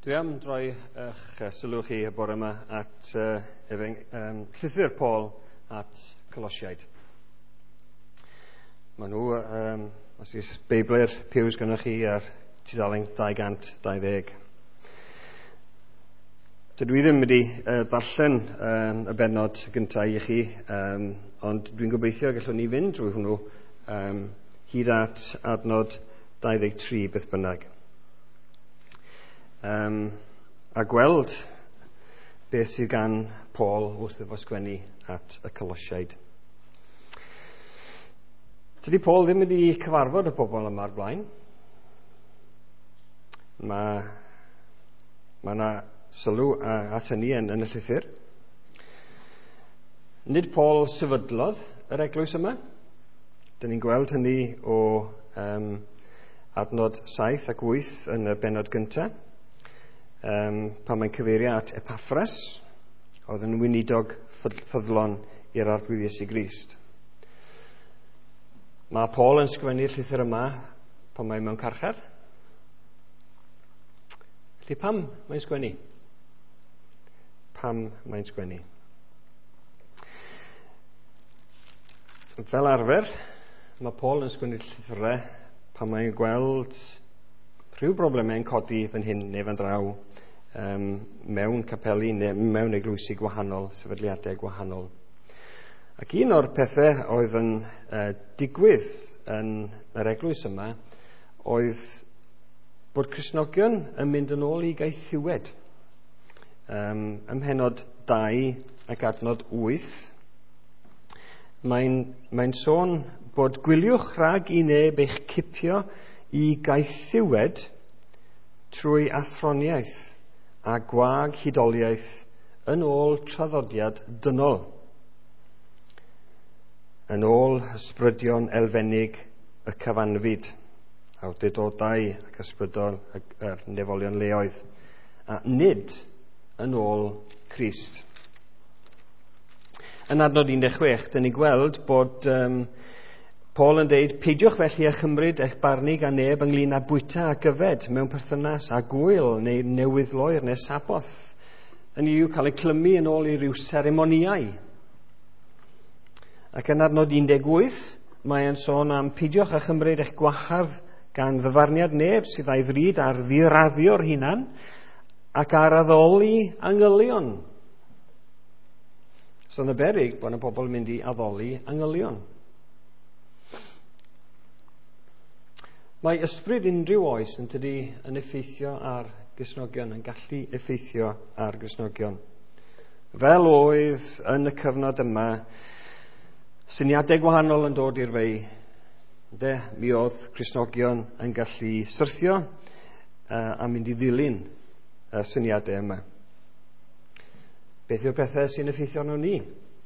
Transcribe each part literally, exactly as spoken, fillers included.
Dwi am droi eich uh, sylw chi y bore yma at uh, efeng, um, llythyr Paul at Colosiaid. Maen nhw, um, os ys Beiblir Pews gynnwch chi ar tudalen dau gant dau ddeg. Dydw i ddim wedi uh, darllen um, y benod gyntaf i chi, um, ond dwi'n gobeithio gallwn ni fynd drwy hwnnw um, hyd at adnod dau ddeg tri beth bynnag. Um, a gweld beth sydd gan Paul wrth efo sgwennu at y Colosiaid. Dydy Paul ddim wedi cyfarfod y bobl yma ar blaen. Mae ma yna sylw at hynny yn, yn y llythyr. Nid Paul sefydlodd yr eglwys yma. Dyn ni'n gweld hynny o um, adnod saith ac wyth yn y benod gyntaf. Um, pan mae'n cyfeirio at Epaphras, oedd yn weinidog ffyddlon i'r arglwydd Iesu Grist. Mae Paul yn sgwennu'r llythyr yma pan mae'n mewn carchar. Felly pam mae'n sgwennu? Pam mae'n sgwennu? Fel arfer, mae Paul yn sgwennu'r llythyrau pan mae'n gweld rhyw broblemau'n codi fan hyn neu fan draw um, mewn capeli neu mewn eglwysi gwahanol, sefydliadau gwahanol. Ac un o'r pethau oedd yn uh, digwydd yn yr eglwys yma oedd bod Cristnogion yn mynd yn ôl i gaethiwed. Um, ymhenod dau ac adnod wyth, mae'n mae sôn bod gwyliwch rhag i neb eich cipio i gaethiwed trwy athroniaeth a gwag hudoliaeth yn ôl traddodiad dynol, yn ôl ysbrydion elfenig y cyfanfyd, awdurdodau ac ysbrydol yr nefolion leoedd, a nid yn ôl Crist. Yn adnod un deg chwech, dyn ni gweld bod um, Paul yn deud, peidiwch felly a chymryd eich barnu gan neb ynglyn â bwyta a gyfed mewn perthynas a gwyl neu newyddloer neu saboth. Hynny yw cael ei clymu yn ôl i ryw seremoniau. Ac yn adnod un deg wyth, mae'n sôn am peidiwch a chymryd eich gwahardd gan ddyfarniad neb sydd a'i ddrud ar ddiraddio'r hunan ac ar addoli angylion. So yn y berig bod yna pobl yn mynd i addoli angylion. Mae ysbryd unrhyw oes yn tydi yn effeithio ar Gristnogion, yn gallu effeithio ar Gristnogion. Fel oedd yn y cyfnod yma, syniadau gwahanol yn dod i'r fei. De, mi oedd Cristnogion yn gallu syrthio uh, a mynd i ddilyn y uh, syniadau yma. Beth yw'r pethau sy'n effeithio arno ni?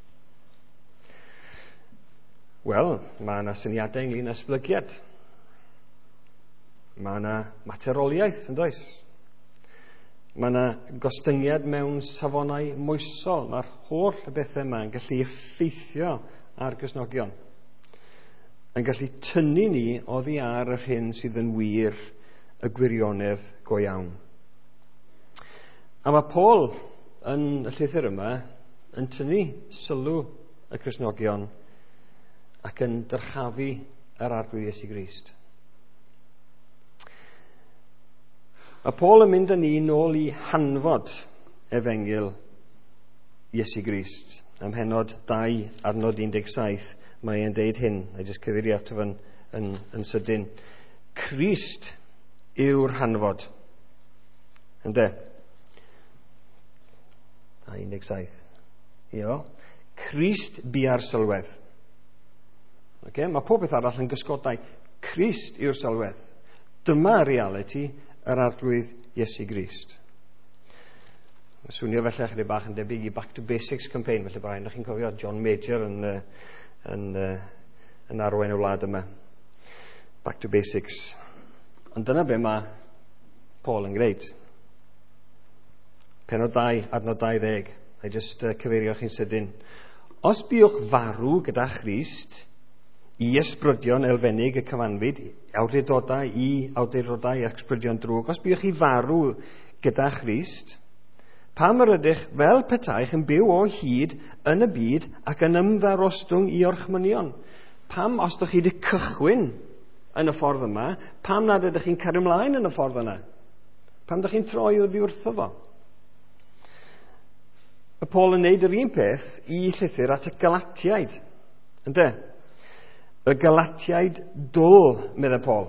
Wel, mae yna syniadau ynglyn â esblygiad. Mae yna materoliaeth, yn does? Mae yna gostyngiad mewn safonau moesol. Mae'r holl bethau yma yn gallu effeithio ar Gristnogion. Yn gallu tynnu ni oddi ar yr hyn sydd yn wir y gwirionedd go iawn. A mae Paul yn y llythyr yma yn tynnu sylw y Cristnogion ac yn dyrchafu yr arglwydd Iesu Grist. Mae Paul yn mynd â ni nôl i hanfod efengil Iesu Grist. Ym mhenod dau adnod un deg saith, mae e'n deud hyn, a jyst cyfeirio ato yn, yn, yn sydyn. Crist yw'r hanfod. Ynde? dau un deg saith. Io. Crist bua'r sylwedd. Okay? Mae pob beth arall yn gysgodau. Crist yw'r sylwedd. Dyma reality yr arglwydd Iesu Grist. Mae swnio felly chydig bach yn debyg i Back to Basics campaign, felly bod rhaid chi'n cofio John Major yn, yn, yn arwain y wlad yma. Back to Basics. Ond dyna be mae Paul yn gwneud. Penod dau, adnod dau ddeg. Ai jyst uh, cyfeirio chi'n sydyn. Os buwch farw gyda Christ i ysbrydion elfenig y cyfanfyd, awdurdodau i awdurdodau ac ysbrydion drwg. Os buwch chi farw gyda Christ, pam yr ydych fel petaich yn byw o hyd yn y byd ac yn ymddarostwng i orchmynion? Pam, os ydych chi wedi cychwyn yn y ffordd yma, pam nad ydych chi'n cario ymlaen yn y ffordd yna? Pam ydych chi'n troi oddi wrtho fo? Mae Paul yn neud yr un peth i llythyr at y Galatiaid. Ynde? Y Galatiaid dwl, meddwl Paul.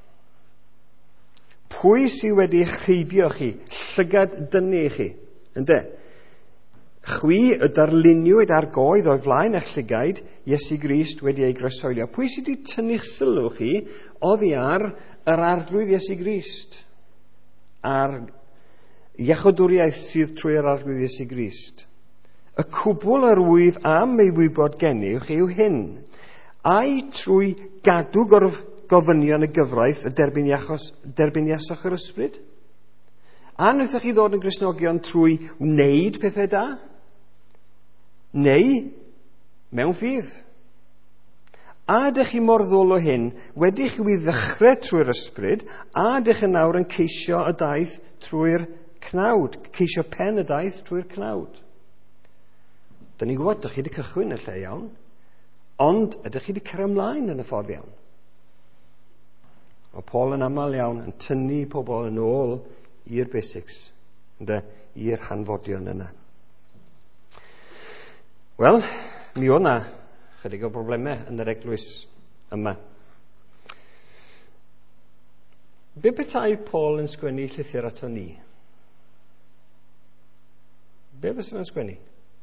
Pwy sydd wedi eich rheibio chi, llygad dynnu chi? Ynde? Chwi y darluniwyd ar goed o'i flaen eich llygaid, Iesu Grist wedi ei groesoelio. Pwy sydd wedi tynnu'ch sylw chi oddi ar yr arglwydd Iesu Grist? A'r iachawdwriaeth sydd trwy'r arglwydd Iesu Grist. Y cwbl yr wyf am ei wybod gennych yw hyn. Ai trwy gadw gorf gofynion y gyfraith y derbiniasoch yr ysbryd? A wnaethoch chi ddod yn Gristnogion trwy wneud pethau da? Neu mewn ffydd? A ydych chi mor ddwl o hyn, wedi chi i ddechrau trwy'r ysbryd, a ydych yn nawr yn ceisio y daith trwy'r cnawd, ceisio pen y daith trwy'r cnawd? Dyn ni'n gwybod, ydych chi wedi cychwyn y lle iawn, ond ydych chi wedi cario ymlaen yn y ffordd iawn. Mae Paul yn aml iawn yn tynnu pobl yn ôl i'r basics, i'r hanfodion yna. Wel, mi oedd na chydig o broblemau yn yr eglwys yma. Be petai Paul yn sgwennu llythyr ato ni? Be fysa fe'n sgwennu?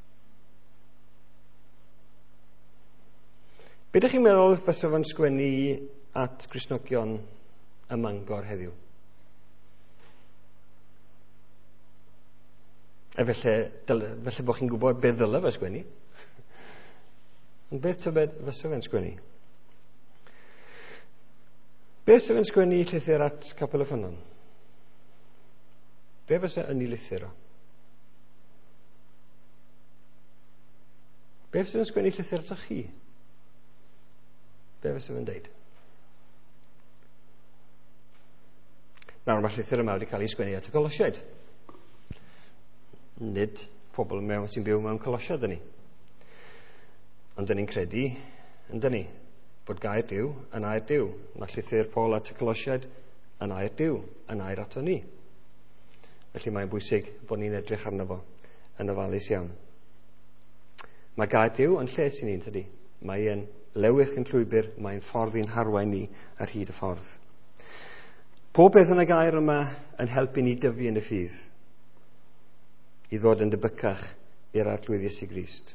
Be ydych chi'n meddwl fysa fe'n sgwennu at Gristnogion y Mangor heddiw? Efallai, felly bod chi'n gwybod beth ddylai fe sgwennu. Ond beth ta beth fysa fe'n sgwennu? Beth fysa fe'n sgwennu llythyr at Capel y Ffynnon? Be fysa yn ei lythyr o? Be fysa fe'n sgwennu llythyr ato chi? Be fysa fe'n deud? Nawr, mae llythyr yma wedi cael ei sgwennu at y Colosiaid. Nid pobl mewn sy'n byw mewn Colosiaid dyn ni. Ond dyn ni'n credu, yn dyn ni, bod gair Duw yn air Duw. Mae llythyr Paul at y Colosiaid yn air Duw, yn air ato ni. Felly mae'n bwysig bod ni'n edrych arno fo yn ofalus iawn. Mae gair Duw yn lles i ni'n tydi. Mae'n lewych yn llwybr, mae'n ffordd i'n harwain ni ar hyd y ffordd. Pob beth yn y gair yma yn helpu ni dyfu yn y ffydd, i ddod yn debycach i'r arglwydd Iesu Grist.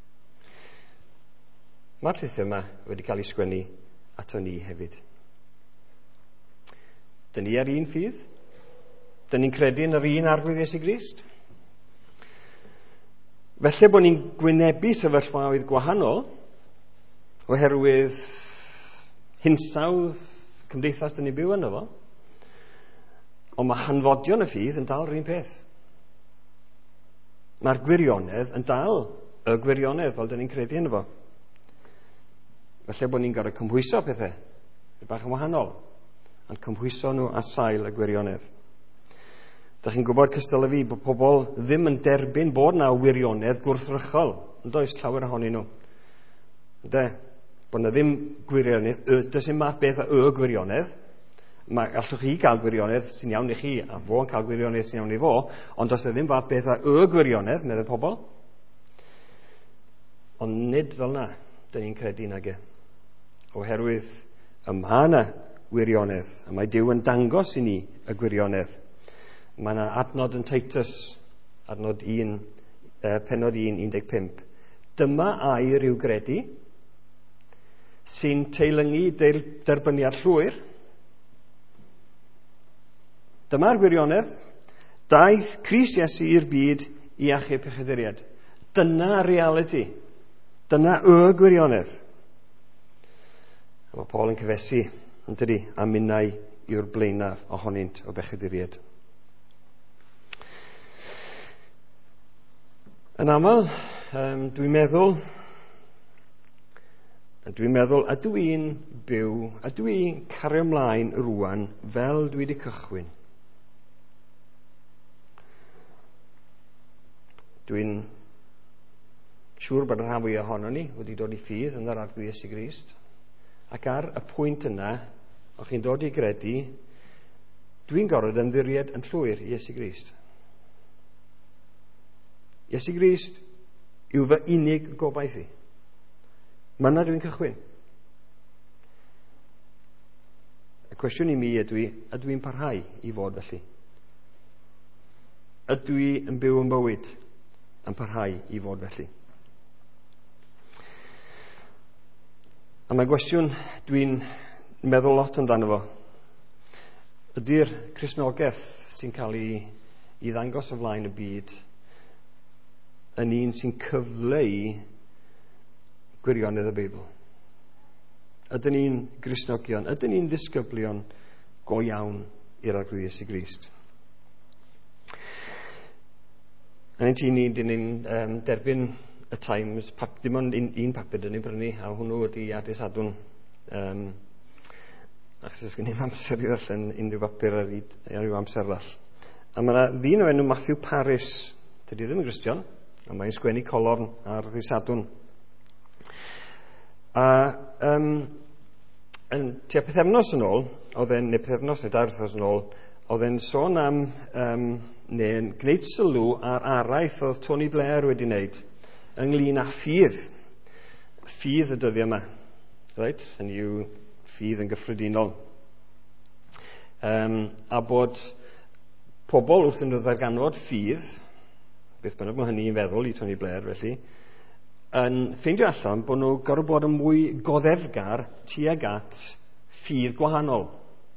Mae'r llythyr yma wedi cael ei sgwennu ato ni hefyd. Dyn ni ar un ffydd? Dyn ni'n credu yn yr un arglwydd Iesu Grist? Felly bod ni'n gwynebu sefyllfaoedd gwahanol oherwydd hinsawdd cymdeithas dyn ni'n byw yno fo, ond mae hanfodion y ffydd yn dal yr un peth. Mae'r gwirionedd yn dal y gwirionedd fel dyn ni'n credu yno fo. Felly bod ni'n gorfod cymhwyso pethau, bach yn wahanol, ond cymhwyso nhw a sail y gwirionedd. Dych chi'n gwybod cystal y fi bod pobl ddim yn derbyn bod na wirionedd gwrthrychol, yn does llawer ohonyn nhw. De, bod na ddim gwirionedd, does dim math beth o y gwirionedd. Mae, allwch chi gael gwirionedd sy'n iawn i chi, a fo yn cael gwirionedd sy'n iawn i fo, ond does na ddim fath beth o y gwirionedd, meddwl pobl. Ond nid fel na, dyn ni'n credu nag e. Oherwydd yma na gwirionedd, a mae Duw yn dangos i ni y gwirionedd. Mae yna adnod yn Titus, adnod un, uh, penod un, un deg pump. Dyma air i'w gredu, sy'n teilyngu derbyniad llwyr. Dyma'r gwirionedd, daeth Crist Iesu i'r byd i achub pechaduriad. Dyna reality. Dyna y gwirionedd. Mae Paul yn cyfesu, yn dydi, a minnau yw'r blaenaf ohonynt o bechaduriad. Yn aml, um, dwi'n meddwl, dwi'n meddwl, ydw i'n byw, ydw i'n cario ymlaen rwan fel dwi wedi cychwyn? Dwi'n siŵr bod y rhan fwyaf ohono ni wedi dod i ffydd yn yr arglwydd Iesu Grist. Ac ar y pwynt yna, o'ch chi'n dod i gredu, dwi'n gorfod ymddiried yn llwyr i Iesu Grist. Iesu Grist yw fy unig gobaith i. Myna dwi'n cychwyn. Y cwestiwn i mi ydw i, ydw i'n parhau i fod felly? Ydw i yn byw yn bywyd yn parhau i fod felly? A mae'n gwestiwn dwi'n meddwl lot amdano fo. Ydy'r Cristnogaeth sy'n cael ei, i ddangos o flaen y byd yn un sy'n cyfleu gwirionedd y Beibl? Ydyn ni'n Gristnogion? Ydyn ni'n ddisgyblion go iawn i'r arglwydd Iesu Grist? Yn ein tŷ ni, dyn ni'n um, derbyn y Times, pap, dim ond un, un papur dyn ni'n brynu, a hwnnw wedi adus adwn. Um, achos ysgyn ni'n amser i ddallen unrhyw papur ar ryw amser all. A mae yna ddyn o enw Matthew Paris, dydy ddim yn Gristion, a mae'n sgwennu colorn ar ddisadwn. A um, yn tua pethefnos yn ôl, oedd e'n, neu pethefnos neu dair wythnos yn ôl, oedd e'n sôn am, um, neu'n gwneud sylw ar araith oedd Tony Blair wedi wneud ynglyn â ffydd. Ffydd y dyddiau yma. Right? Hynny yw ffydd yn gyffredinol. Um, a bod pobl wrth yn ddarganfod ffydd, beth bynnag mae hynny'n feddwl i Tony Blair felly, yn ffeindio allan bod nhw gorfod bod yn mwy goddefgar tuag at ffydd gwahanol.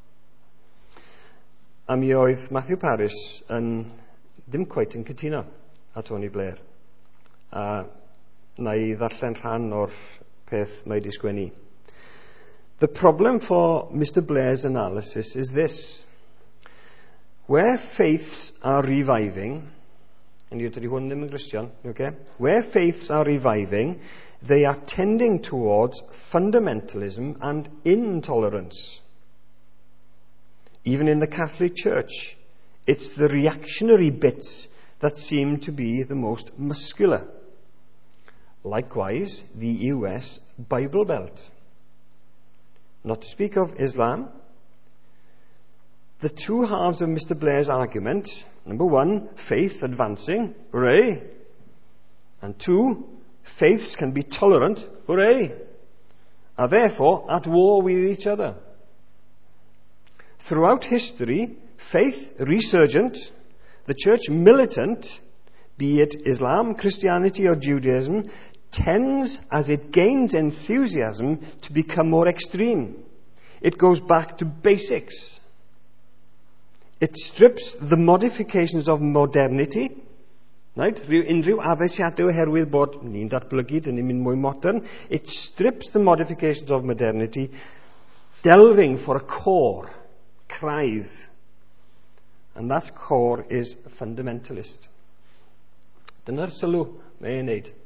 A mi oedd Matthew Paris yn ddim cweit yn cytuno a Tony Blair. A na i ddarllen rhan o'r peth mae wedi sgwennu. The problem for Mister Blair's analysis is this. Where faiths are reviving, and you dydy hwn ddim yn Gristion, okay? Where faiths are reviving, they are tending towards fundamentalism and intolerance. Even in the Catholic Church, it's the reactionary bits that seem to be the most muscular. Likewise, the U S Bible Belt. Not to speak of Islam. The two halves of Mister Blair's argument, number one, faith advancing, hooray. And two, faiths can be tolerant, hooray, are therefore at war with each other. Throughout history, faith resurgent, the church militant, be it Islam, Christianity or Judaism, tends, as it gains enthusiasm, to become more extreme. It goes back to basics. It strips the modifications of modernity, right? Unrhyw addesiadau oherwydd bod ni'n datblygu, dyn ni'n mynd mwy modern. It strips the modifications of modernity, delving for a core, craidd. And that core is fundamentalist. Dyna'r sylw mae'n ei wneud.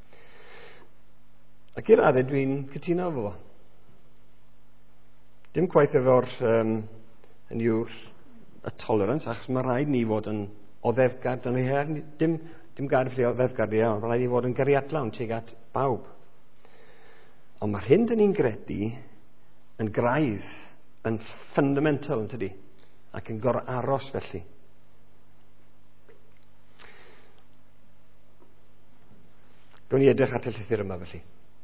Ac i'r adeg dwi'n cytuno efo fo. Dim gwaith efo'r um, yn yw'r y tolerance, achos mae rhaid ni fod yn o ddefgar, dim, dim gair ffri o ddefgar ni, ond mae rhaid ni fod yn gariadlawn tuag at bawb. Ond mae'r hyn dyn ni'n gredu yn graidd, yn fundamental yn tydi, ac yn gor aros felly. Rwy'n i edrych at y llythyr yma felly.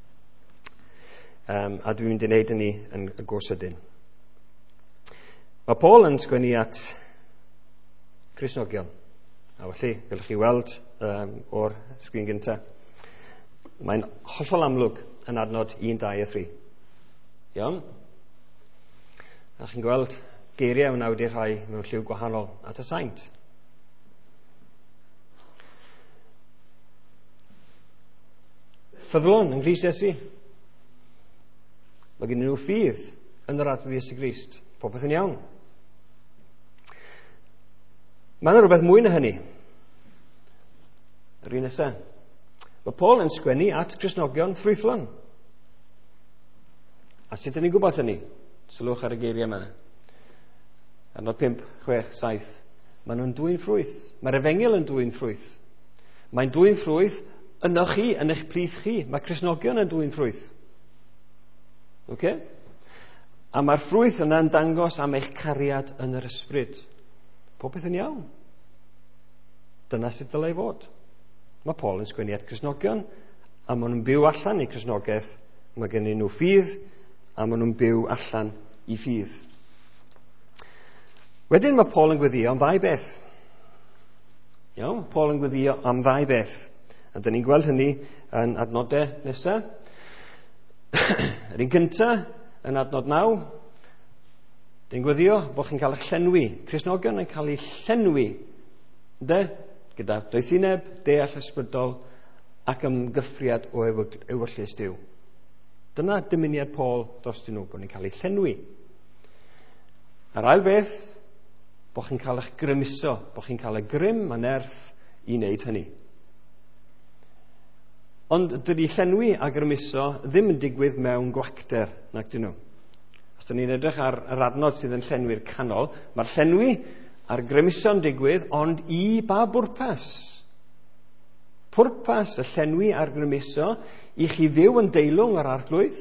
Um, a dwi'n mynd i wneud hynny yn y go sydyn. Mae Paul yn sgwennu at Cristnogion. A felly, gallwch chi weld um, o'r sgrin gyntaf, mae'n hollol amlwg yn adnod un, dau a thri. Iawn? A chi'n gweld geiriau yna wedi rhai mewn lliw gwahanol at y saint. Ffyddlon yn Grist Iesu. Mae gen nhw ffydd yn yr arglwydd Iesu Grist. Popeth yn iawn. Mae yna rhywbeth mwy na hynny. Yr un nesaf. Mae Paul yn sgwennu at Gristnogion ffrwythlon. A sut ydyn ni'n gwybod hynny? Sylwch ar y geiriau yma. Arnod pump, chwech, saith. Maen nhw'n dwy'n ffrwyth. Mae'r Efengil yn dwy'n ffrwyth. Mae'n dwy'n ffrwyth yno chi, yn eich plith chi. Mae Cristnogion yn dwy'n ffrwyth. Okay? A mae'r ffrwyth yna'n dangos am eich cariad yn yr ysbryd. Popeth yn iawn. Dyna sut dylai fod. Mae Paul yn sgwennu at Cristnogion, a maen nhw'n byw allan i Cristnogaeth. Mae gen nhw ffydd, a maen nhw'n byw allan i ffydd. Wedyn mae Paul yn gweddio am ddau beth. Iawn, Paul yn gweddio am ddau beth. A dyn ni'n gweld hynny yn adnodau nesaf. Yr un cyntaf, yn adnod naw, dyn gweddio bod chi'n cael eich llenwi. Cristnogion yn cael eu llenwi, de, gyda doethineb, deall ysbrydol, ac ymgyffriad o ewyllus Duw. Dyna dymuniad Paul dros dyn nhw, bod ni'n cael ei llenwi. Yr ail beth, bod chi'n cael eich grymuso, bod chi'n cael y grym a nerth i wneud hynny. Ond dydy llenwi a grymuso ddim yn digwydd mewn gwacter, nac dyn nhw. Os dyn ni'n edrych ar yr adnod sydd yn llenwi'r canol, mae'r llenwi a'r grymuso'n digwydd, ond i ba bwrpas? Pwrpas y llenwi a'r grymuso i chi fyw yn deilwng ar arglwydd,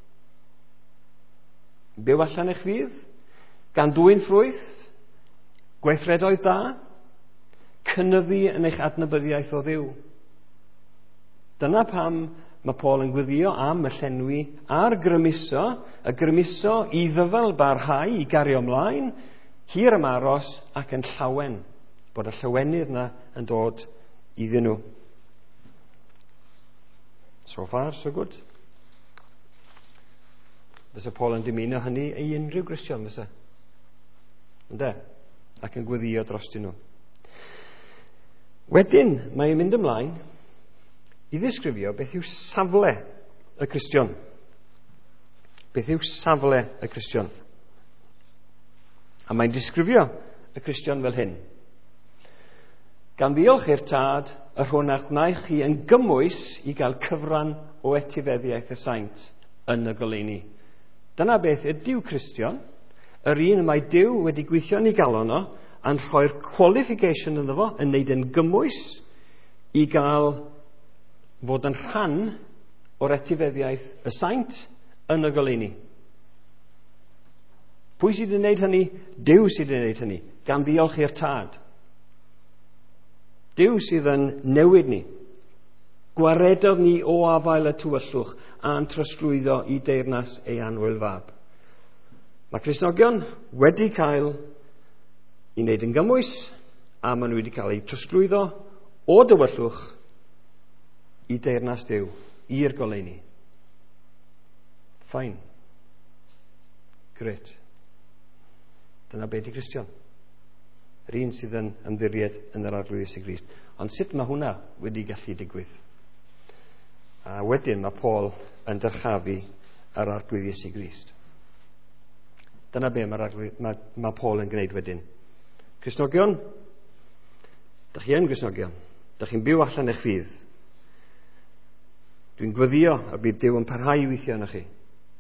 byw allan eich fydd, gan dwy'n ffrwyth, gweithredoedd da, cynyddu yn eich adnabyddiaeth o Dduw. Dyna pam mae Paul yn gweddio am y llenwi a'r grymuso, y grymuso i ddyfal barhau i gario ymlaen, hir am aros ac yn llawen, bod y llawenydd yna yn dod iddyn nhw. So far, so good. Fysa Paul yn dymuno hynny i unrhyw Gristion, fysa. Ynde? Ac yn gweddio dros dyn nhw. Wedyn, mae'n mynd ymlaen i ddisgrifio beth yw safle y Cristion. Beth yw safle y Cristion? A mae'n disgrifio y Cristion fel hyn. Gan ddiolch i'r Tad, yr hwn a wnaeth chi yn gymwys i gael cyfran o etifeddiaeth y saint yn y goleuni. Dyna beth ydyw Cristion, yr un y mae Duw wedi gweithio ni gael ono, a'n rhoi'r qualification ynddo fo, yn neud yn gymwys i gael fod yn rhan o'r etifeddiaeth y saint yn y goleuni. Pwy sydd yn neud hynny? Duw sydd yn neud hynny, gan ddiolch i'r Tad. Duw sydd yn newid ni, gwaredodd ni o afael y tywyllwch a'n trosglwyddo i deyrnas ei anwyl fab. Mae Cristnogion wedi cael i wneud yn gymwys, a maen nhw wedi cael ei trosglwyddo o dywyllwch i deyrnas Duw, i'r goleuni. Fine. Gret. Dyna beth i Cristion. Yr un sydd yn ymddiried yn yr arglwydd Iesu Grist. Ond sut mae hwnna wedi gallu digwydd? A wedyn mae Paul yn dyrchafu yr arglwydd Iesu Grist. Dyna be mae, mae, mae Paul yn gwneud wedyn. Cristnogion, dych chi yn Cristnogion, dych chi'n byw allan eich ffydd. Dwi'n gweddio a bydd Duw yn parhau i weithio yna chi.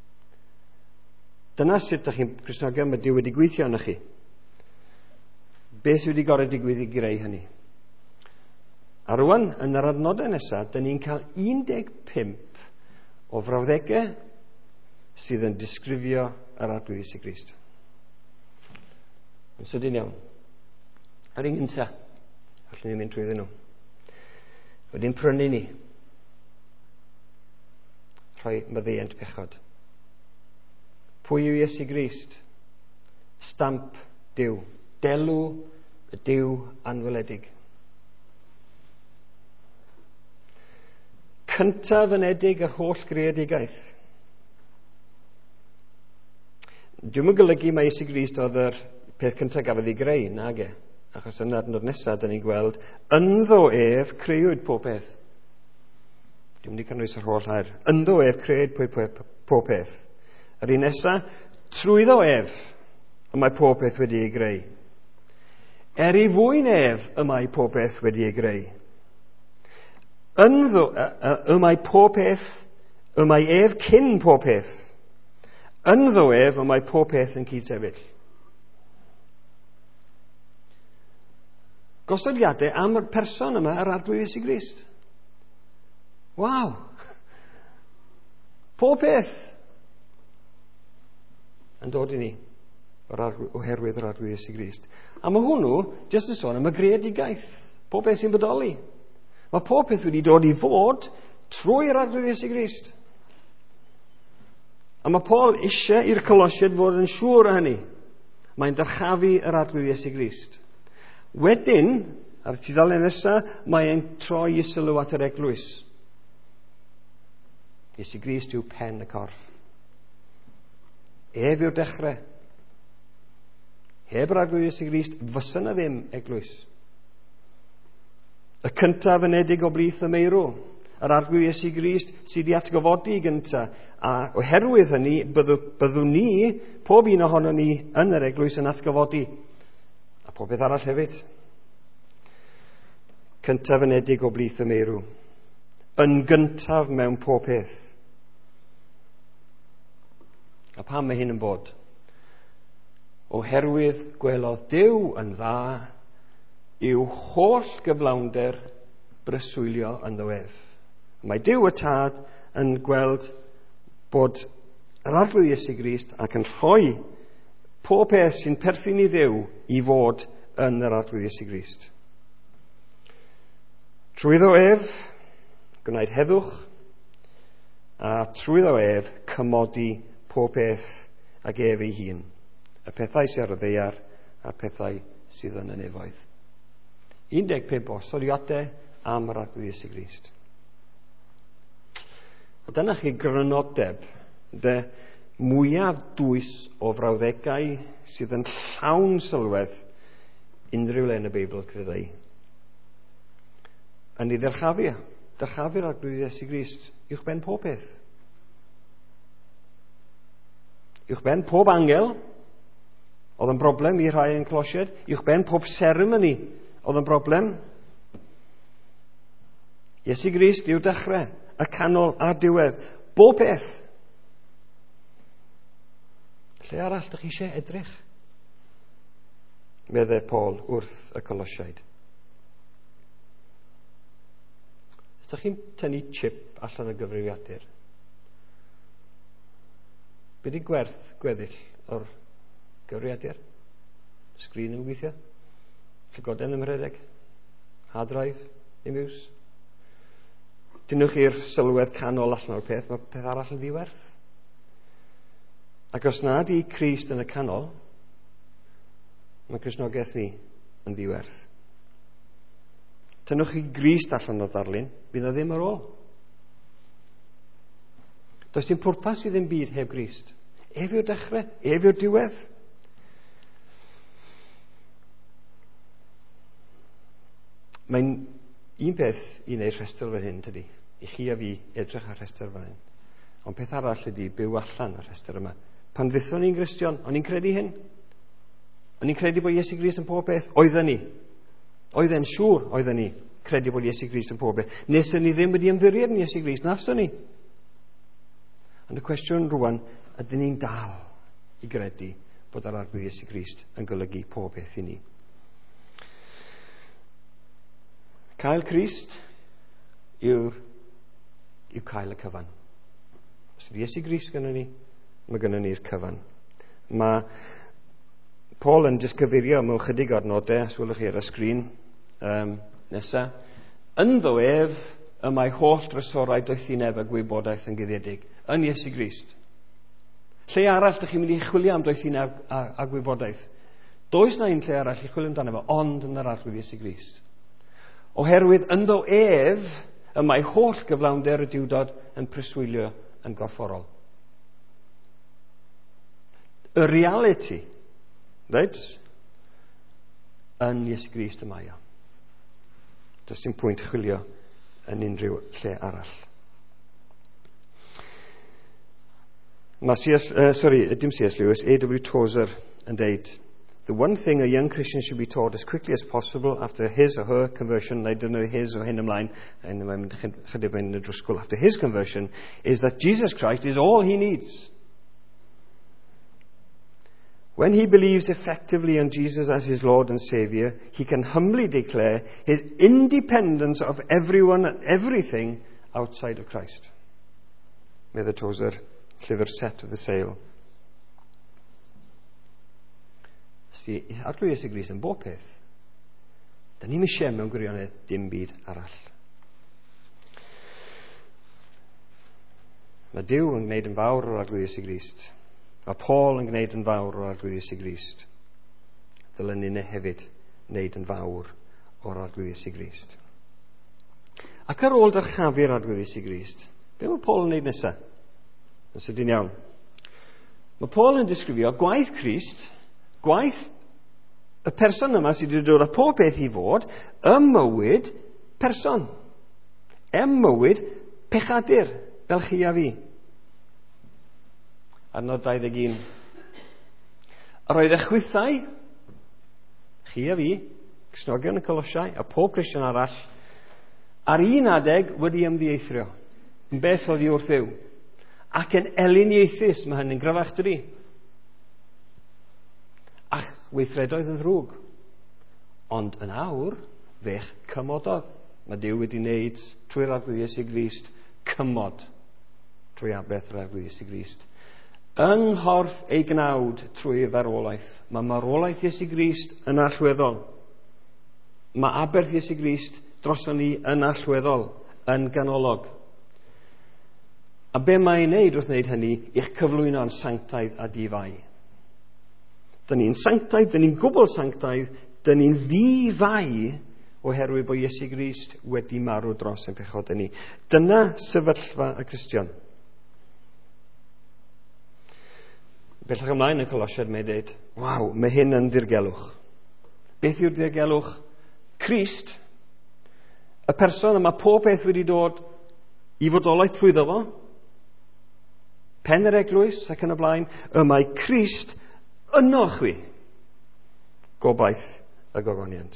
Dyna sut dych chi'n Cristnogion, mae Duw wedi gweithio yna chi. Beth wedi gorau digwydd i greu hynny? A rwan, yn yr adnodau nesaf, dyn ni'n cael un deg pump o frawddegau sydd yn disgrifio yr arglwydd Iesu Grist. Yn sydyn iawn. Yr un gyntaf, allwn ni'n mynd trwyddyn nhw. Wedi'n prynu ni. Rhoi myddeiant pechod. Pwy yw Iesu Grist? Stamp Duw. Delw y Duw anweledig. Cyntaf yn edig yr holl greadigaeth. Dwi'n yn golygu mae Iesu Grist oedd yr peth cyntaf gafodd ei greu, nag e. Achos yn adnod nesaf, dyn ni'n gweld, ynddo ef creuwyd pob peth. Dwi'n mynd i cynnwys yr holl air. Ynddo ef creuwyd pob peth. Yr un nesaf, trwyddo ef y mae pob peth wedi ei greu. Er i fwyn ef y mae pob peth wedi ei greu. Ynddo y mae pob peth, y mae ef cyn pob peth. Ynddo ef y mae pob peth yn cyd-sefyll. gosodiadau am y person yma yr arglwydd Iesu Grist. Waw! Pob peth yn dod i ni oherwydd yr arglwydd Iesu Grist. A mae hwnnw, jyst yn sôn am y greadigaeth. Pob peth sy'n bodoli. Mae pob peth wedi dod i fod trwy'r arglwydd Iesu Grist. A mae Paul eisiau i'r Colosiaid fod yn siŵr o hynny. Mae'n dyrchafu yr arglwydd Iesu Grist. Wedyn, ar y tudalen nesaf, mae'n troi i sylw at yr eglwys. Iesu Grist yw pen y corff. Ef yw'r dechrau. Heb yr arglwydd Iesu Grist, fysa na ddim eglwys. Y cyntaf yn edig o blith y meirw. Yr arglwydd Iesu Grist sydd wedi atgyfodi gyntaf. A oherwydd hynny, byddw, byddwn ni, pob un ohono ni yn yr eglwys yn atgyfodi. A pob beth arall hefyd. Cyntaf yn edig o blith y meirw. Yn gyntaf mewn pob peth. A pam mae hyn yn bod? Oherwydd gwelodd Duw yn dda, yw holl gyflawnder breswylio yn ddywef. Mae Duw y Tad yn gweld bod yr arglwydd Iesu Grist ac yn rhoi pob peth sy'n perthyn i Dduw i fod yn yr arglwydd Iesu Grist. Trwyddo ef, gwnaed heddwch, a trwyddo ef, cymodi pob peth ag ef ei hun. Y pethau sydd ar y ddeiar a'r pethau sydd yn y nefoedd. un deg pump o soriadau am yr arglwydd Iesu Grist. A dyna chi grynodeb de mwyaf dwys o frawddegau sydd yn llawn sylwedd unrhyw le yn y Beibl credau. Yn ei ddyrchafu, dyrchafu'r arglwydd Iesu Grist uwch ben pob peth. Uwch ben pob angel, oedd yn broblem i rhai yn Colosiaid, uwch ben pob seremoni, oedd yn broblem. Iesu Grist yw'r dechrau, y canol a'r diwedd, bob peth. Lle arall ydych chi eisiau edrych? Meddai Paul wrth y Colosiaid. Ydych chi'n tynnu chip allan y gyfrifiadur? Be di gwerth gweddill o'r gyfrifiadur? Sgrin yn gweithio? Llygoden ym mhredeg? Hard drive? Imus? Dynwch chi'r sylwedd canol allan o'r peth, mae peth arall yn ddiwerth. Ac os nad i Crist yn y canol, mae Cristnogaeth ni yn ddiwerth. Tynwch chi Grist allan o'r darlun, bydd e ddim ar ôl. Does dim pwrpas i ddim byd heb Grist. Ef yw'r dechrau, ef yw'r diwedd. Mae'n un peth i wneud rhestr fan hyn, tydi? I chi a fi edrych ar rhestr fan hyn. Ond peth arall ydi byw allan ar rhestr yma. Pan ddython ni'n Gristion, o'n i'n credu hyn? O'n i'n credu bod Iesu Grist yn pob beth? Oedden ni. Oedden siŵr oedden ni credu bod Iesu Grist yn pob beth. Nesyn ni ddim wedi ymddiried yn Iesu Grist, nafson ni. Ond y cwestiwn rwan, ydyn ni'n dal i gredu bod yr arglwydd Iesu Grist yn golygu pob beth i ni. Cael Crist yw, yw cael y cyfan. Os ydy Iesu Grist gyda ni, mae gyda ni'r cyfan. Mae Paul yn disgyfurio mewn chydig o'r nodau, os wylwch chi ar y sgrin um, nesaf. Ynddo ef y mae holl drysorau doethineb a gwybodaeth yn gyddiedig. Yn Iesu Grist. Lle arall ydych chi'n mynd i chwilio am doethineb a, a gwybodaeth? Does na un lle arall i chwilio amdano fo, ond yn yr arglwydd Iesu Grist. Oherwydd ynddo ef y mae holl gyflawnder y diwdod yn preswylio yn gorfforol. Y reality, right, yn Iesu Grist y mae o. Does dim pwynt chwilio yn unrhyw lle arall. Mae C S, uh, sorry, dim C S Lewis, A W Tozer yn deud, the one thing a young Christian should be taught as quickly as possible after his or her conversion, neu dynnu his o hyn ymlaen, yn ymlaen chydig yn y drwsgwl, after his conversion, is that Jesus Christ is all he needs. When he believes effectively on Jesus as his Lord and Saviour, he can humbly declare his independence of everyone and everything outside of Christ. Medde tos yr llyfr Set of the Sail. Ysdi, arglwydd Iesu Grist yn bob peth. Da ni'n eisiau mewn gwirionedd dim byd arall. Mae Duw yn gwneud yn fawr o'r arglwydd Iesu Grist. Mae Paul yn gwneud yn fawr o'r arglwydd Iesu Grist. Dylen ni hefyd wneud yn fawr o'r arglwydd Iesu Grist. Ac ar ôl dyrchafu'r arglwydd Iesu Grist, be mae Paul yn wneud nesaf? Yn sydyn iawn. Mae Paul yn disgrifio gwaith Crist, gwaith y person yma sydd wedi dod â pob beth i fod, y mywyd person. Y mywyd pechadur, fel chi a fi. Adnod dau ddeg un. Yr oedd y chwythau, chi a fi, Cristnogion y Colosiau, a pob Christian arall, ar un adeg wedi ymddieithrio. Yn beth oedd i wrth Dduw. Ac yn eliniaethus, mae hynny'n gryfach dydi. Ach, weithredoedd yn ddrwg. Ond yn awr, fech cymododd. Mae Duw wedi wneud trwy'r arglwydd Iesu Grist cymod trwy aberth yr arglwydd Iesu Grist. Yng nghorff ei gnawd trwy farwolaeth. Mae marwolaeth Iesu Grist yn allweddol. Mae aberth Iesu Grist droson ni yn allweddol, yn ganolog. A be mae'n wneud wrth wneud hynny, i'ch cyflwyno'n sanctaidd a difau. Dyn ni'n sanctaidd, dyn ni'n gwbl sanctaidd, dyn ni'n ddifau oherwydd bod Iesu Grist wedi marw dros ein pechodau ni. Dyna sefyllfa y Cristion. Bellach ymlaen y Colosiad mae'n dweud, waw, mae hyn yn ddirgelwch. Beth yw'r ddirgelwch? Crist, y person yma pob beth wedi dod i fodolaeth trwyddo fo, pen yr eglwys ac yn y blaen, y mae Crist yno chwi, gobaith y gogoniant.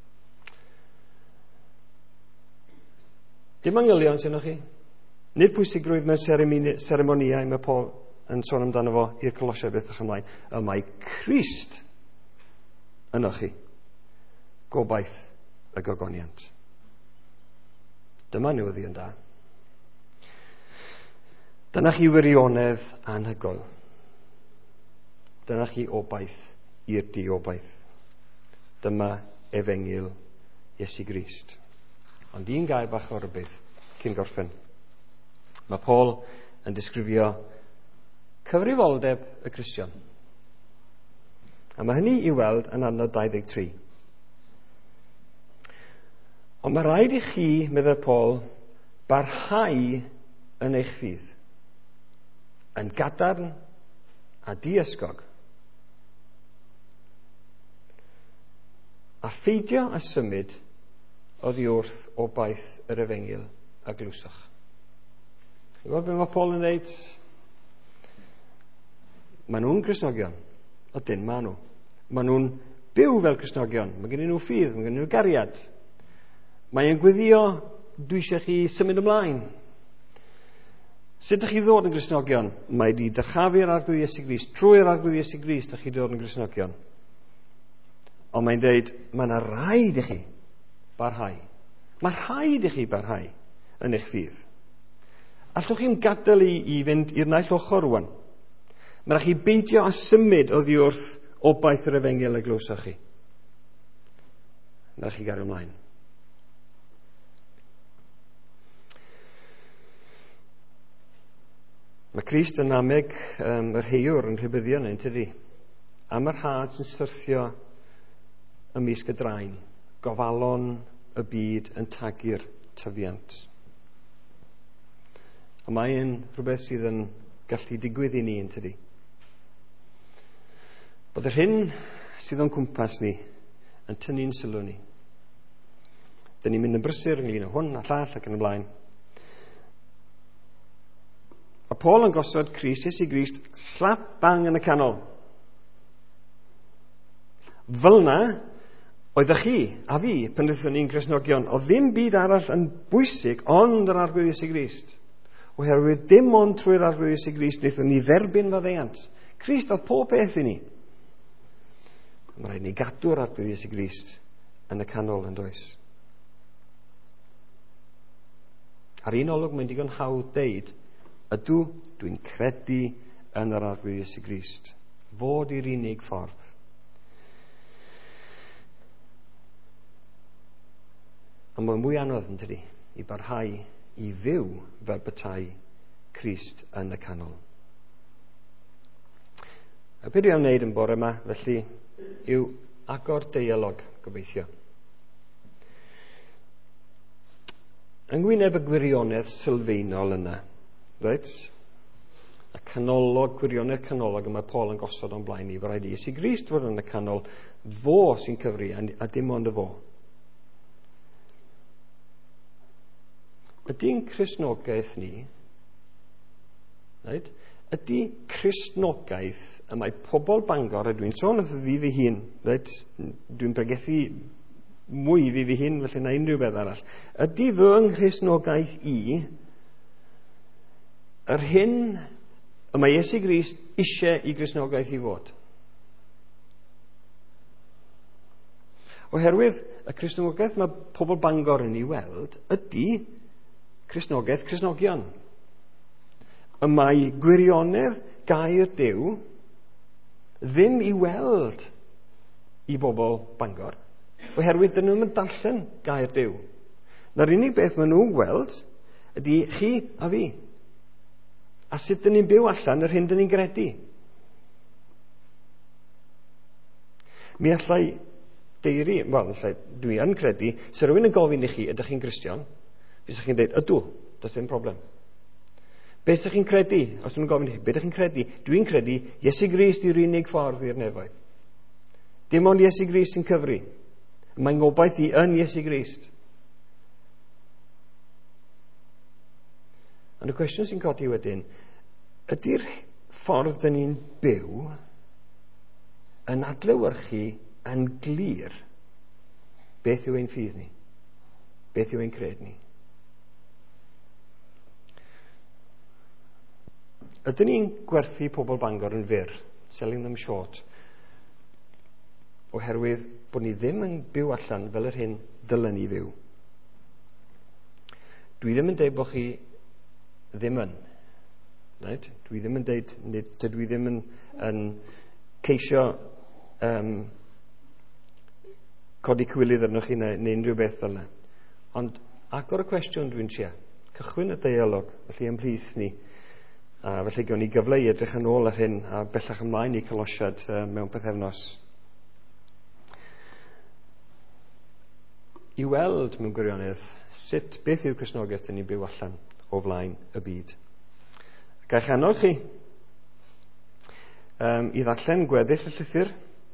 Dim angylion sy'n chi. Nid pwysigrwydd mewn seremoniau mae Paul yn sôn amdano fo i'r Colosiau bethach ymlaen. Y mae Crist yno chi, gobaith y gogoniant. Dyma newyddion da. Dyna chi wirionedd anhygoel. Dyna chi obaith i'r diobaith. Dyma efengil Iesu Grist. Ond un gair bach o rybydd cyn gorffen. Mae Paul yn disgrifio cyfrifoldeb y Cristion. A mae hynny i weld yn adnod dau ddeg tri. Ond mae rhaid i chi, meddwl Paul, barhau yn eich ffydd. Yn gadarn a diysgog. A pheidio a symud oddi wrth obaith yr efengil a glwsach. Chi'n gwybod beth mae Paul yn dweud? Maen nhw'n Gristnogion. Ydyn, maen nhw. Maen nhw'n byw fel Gristnogion. Mae gen nhw ffydd, mae gen nhw gariad. Mae'n gweddio, dwi eisiau chi symud ymlaen. Sut ydych chi ddod yn Gristnogion? Mae di dyrchafu'r arglwydd Iesu Grist. Trwy'r arglwydd Iesu Grist ydych chi ddod yn Gristnogion. Ond mae'n dweud, mae yna rhaid i chi barhau. Mae rhaid i chi barhau yn eich ffydd. Allwch chi'n gadael i, i fynd i'r naill ochr rwan. Mae rhaid chi beidio a symud oddi wrth obaith yr efengil a glwsach chi. Mae rhaid chi gario ymlaen. Mae Crist yn ameg um, yr heiwr yn rhybyddion yn tydi. Am yr had sy'n syrthio ymysg y draen, gofalon y byd yn tagu'r tyfiant. A mae'n rhywbeth sydd yn gallu digwydd i ni yn tydi. Bod yr hyn sydd o'n cwmpas ni yn tynnu'n sylw ni. Dyn ni'n mynd yn brysur ynglyn â hwn a llall ac yn y blaen. A Paul yn gosod Crist Iesu Grist slap bang yn y canol. Fel na, oeddech chi a fi, pan wnaethon ni'n Gristnogion, o ddim byd arall yn bwysig ond yr arglwydd Iesu Grist. Oherwydd dim ond trwy'r arglwydd Iesu Grist wnaethon ni dderbyn faddeuant. Crist oedd pob beth i ni. Mae rhaid ni gadw'r arglwydd Iesu Grist yn y canol yn does. Ar un olwg mae'n digon hawdd deud, ydw, dwi'n credu yn yr arglwydd Iesu Grist. Fod i'r unig ffordd. Ond mae'n mwy anodd yn tydi, i barhau i fyw fel petai Crist yn y canol. Y beth dwi'n wneud yn bore yma, felly, yw agor deialog, gobeithio. Yng ngwyneb y gwirionedd sylfaenol yna, reit? Y canolog, gwirionedd canolog yma Paul yn gosod o'n blaen ni, fo rhaid i Iesu Grist fod yn y canol, fo sy'n cyfri, a dim ond y fo. Ydy'n Cristnogaeth ni, right? Ydy Cristnogaeth y mae pobl Bangor, a dwi'n sôn wrth fi fy hun, right? Dwi'n bregethu mwy fi fy hun, felly na unrhyw beth arall. Ydy fy nghristnogaeth i yr hyn y mae Iesu Grist eisiau i Cristnogaeth i fod? Oherwydd y Cristnogaeth mae pobl Bangor yn ei weld ydy Cristnogaeth Cristnogion. Y mae gwirionedd gair Duw ddim i weld i bobl Bangor, oherwydd dyn nhw'n darllen gair Duw. Na'r unig beth maen nhw'n gweld ydy chi a fi. A sut dyn ni'n byw allan yr hyn dyn ni'n gredu. Mi allai deiri, wel, allai, dwi yn credu, se rhywun yn gofyn i chi, ydych chi'n Gristion? Fes chi'n dweud, ydw, does dim problem. Be ydych chi'n credu? Os ydych chi'n gofyn i chi, be ydych chi'n credu? Dwi'n credu, Iesu Grist yw'r unig ffordd i'r nefoedd. Dim ond Iesu Grist sy'n cyfri. Mae'n gobaith i yn Iesu Grist. Ond y cwestiwn sy'n codi wedyn, ydy'r ffordd dyn ni'n byw yn adlewyrchu yn glir beth yw ein ffydd ni? Beth yw ein cred ni? Ydyn ni'n gwerthu pobl Bangor yn fyr, selling them short, oherwydd bod ni ddim yn byw allan fel yr hyn dylen ni fyw. Dwi ddim yn deud bod chi ddim yn. Right? Dwi ddim yn deud, dydw i ddim yn, yn ceisio um, codi cywilydd arnoch chi neu, neu unrhyw beth fel yna. Ond agor y cwestiwn dwi'n trio, cychwyn y deialog, felly ymhlith ni, a felly gawn ni gyfle i edrych yn ôl ar hyn a bellach ymlaen i Colosiad uh, mewn pythefnos. I weld mewn gwirionedd sut beth yw'r Cristnogaeth dyn ni'n byw allan o flaen y byd. Ga'i chanol chi um, i ddarllen gweddill y llythyr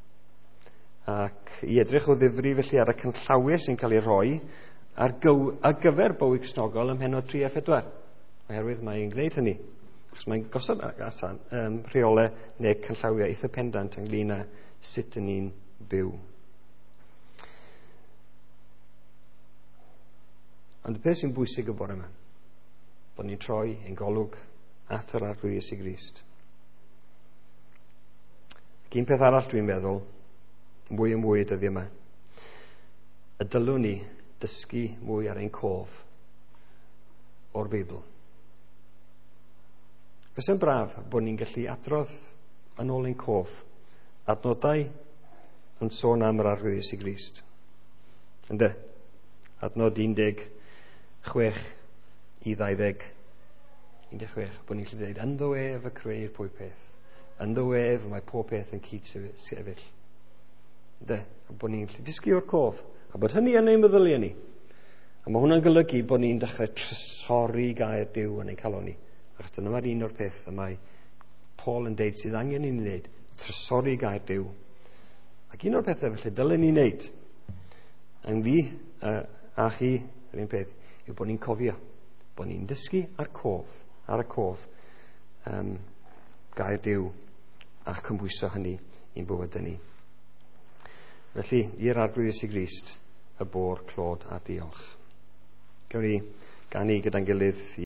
ac i edrych o ddifri felly ar y canllawia sy'n cael ei roi ar, gyw, ar gyfer bywyd Cristnogol ym mhennod tri a phedwar. Oherwydd mae'n gwneud hynny. Achos mae'n gosod allan um, rheolau neu canllawia eitha pendant ynglyn â sut yn ni'n byw. Ond y peth sy'n bwysig y bore yma, bod ni'n troi ein golwg at yr arglwydd Iesu Grist. Ac un peth arall dwi'n meddwl, mwy o mwy dyddi yma, y dylwn ni dysgu mwy ar ein cof o'r Beibl. Fes yn braf bod ni'n gallu adrodd yn ôl ein cof adnodau yn sôn am yr arglwydd Iesu Grist. Ynde? Adnod un deg chwech i ddauddeg un deg chwech, bod ni'n gallu dweud, ynddo ef y creu'r pwy peth. Ynddo ef mae pob peth yn cyd sefyll. Ynde? A bod ni'n gallu disgu o'r cof. A bod hynny yn ein meddyliau ni. A mae hwnna'n golygu bod ni'n dechrau trysori gair Duw yn ein calon ni. Ac dyna mae'r un o'r peth y mae Paul yn deud sydd angen i'n wneud, trysori gair Duw. Ac un o'r pethau felly dylen ni'n wneud yng fi uh, a chi, yr un peth, yw bod ni'n cofio, bod ni'n dysgu ar cof, ar y cof, um, gair Duw a cymhwyso hynny i'n bywydau ni. Felly, i'r arglwydd Iesu Grist, y bôr, clod a diolch. Gawn ni ganu gyda'n gilydd